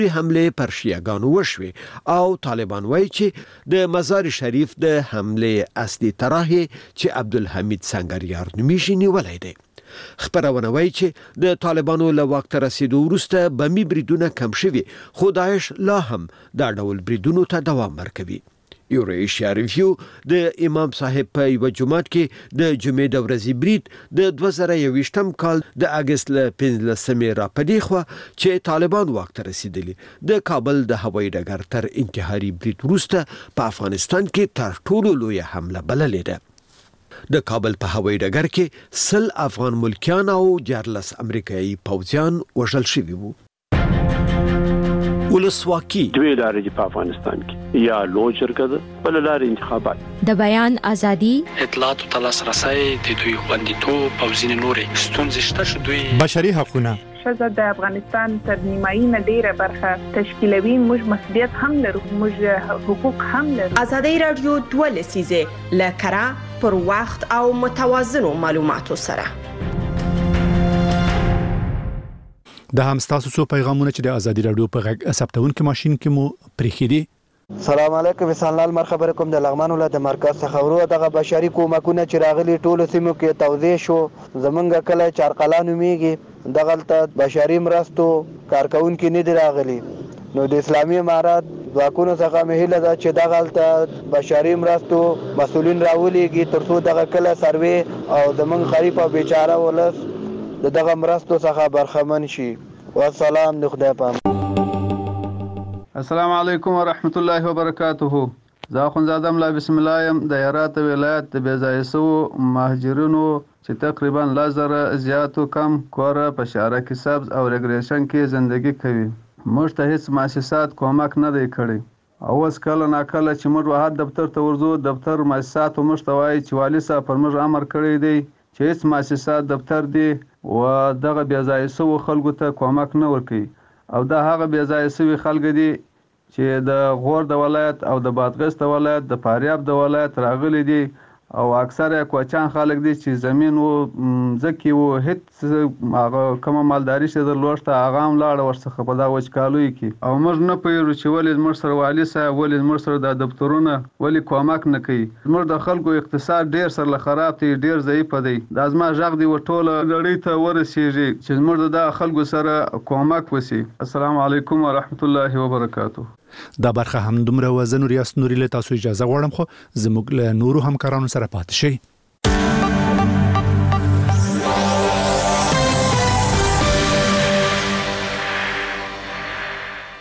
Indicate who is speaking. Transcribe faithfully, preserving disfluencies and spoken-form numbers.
Speaker 1: حمله پر شیعاګانو وشوې او طالبان وایي چې د مزار شریف د حمله اصلي طرح چې عبدالحمید سنگریار نومیږي نیولای دی. خبرونه وایي چې د طالبانو له واک ته رسیدو وروسته بمي بریدونه کم شوي، خو داعش لا هم دا ډول بریدونو ته دوام ورکوي. یوریشیا ریویو د امام صاحب په یو جمعات کې د جمعې د ورځې برید د دوه زره یوویشتم کال د اگست له پنځلسمې را پدې خوا چې طالبان واک ته رسیدلی د کابل د هوایي ډګر تر انتحاري برید وروسته په افغانستان کې تر ټولو لویه حمله بللې ده. د کابل په هوایي ډګر کې سل افغان ملکیان او دیارلس امریکایي پوځیان وژل شوي وو. ولسواکي
Speaker 2: دوی لارې په افغانستان کې یا لوی جرګه ده بل لارې انتخابات
Speaker 3: د بیان ازادي
Speaker 4: اطلاعات او لاسرسي د دوی خوندیتوب او ځینې نورې ستونزې شته چې دوی
Speaker 5: بشري حقوقونه
Speaker 6: ښځه د افغانستان تر نیمایي نه ډیره برخه تشکیلوي. موږ مسؤلیت هم لرو، موږ حقوق هم لرو.
Speaker 7: ازادي رادیو دوه لسیزه لکرا پر وخت او متوازنو معلوماتو سره
Speaker 5: د هم تاسو څو پیغامونه چې د ازادي رادیو په غږ ثبتونکو ماشين کې مو پریخي دي.
Speaker 8: سلام علیکم، وسلام لال خبر کوم د لغمان ولایت د مرکز څخه ورو دغه بشري کومکونه چې راغلي ټولو سیمو کې توزیع شو. زمونږ کله چارقلانو میږي دغلت بشري مرستو کارکونکو نه دی راغلي، نو د اسلامي امارات ځواکونو څخه مهله ده چې دغلت بشري مرستو مسولین راولېږي ترڅو دغه کله سروي او زمونږ غریب او بیچاره ولس دغه مرستو څخه برخمن شي. والسلام د خدای پام.
Speaker 9: السلام علیکم ورحمت الله وبرکاته. زه اخوندزاده ملا بسم الله يم د هرات ولایت د بیځایسو مهاجرینو چې تقریبا لزر زیاتو کم کور په شهر کې سبز او ریګریشن کې زندگی کوي. موږ ته هیڅ مؤسسات کومک نه دی کړی. اوس کله ناکله چې موږ وحد دفتر ته ورځو، دفتر مؤسسات موږ ته وایي چې والي صاحب پر موږ امر کړی دی چې هیڅ مؤسسات دفتر دی و دغه بیځایسو خلکو ته کومک نه ورکوي. او دا هغه بیځایسو خلک دي چې د غور د ولایت او د بادغیس د ولایت د فاریاب د ولایت راغلي دي او اکثره کوچان خلک دي چې زمين او ځکه وو هیڅ هغه کوم مالداري چې د لوړته هغه هم لاړ ورڅخه په دا وچکالوي کې او موږ نه پېرو چې ولې موږ سره والي صاحب ولې موږ سره د دفترونه ولې کومک نه کوي. موږ د خلکو اقتصاد ډیر سره خراب دي، ډیر ضعیف دی. د ازما ژغ دی وټوله غړي ته ورسیږي چې موږ د خلکو سره کومک وسی. السلام علیکم ورحمت الله وبرکاته.
Speaker 5: دا برخه هم دومره وزن ریاست نوري له تاسو اجازه غواړم خو زموږ له نورو همکارانو سره پاتې شئ.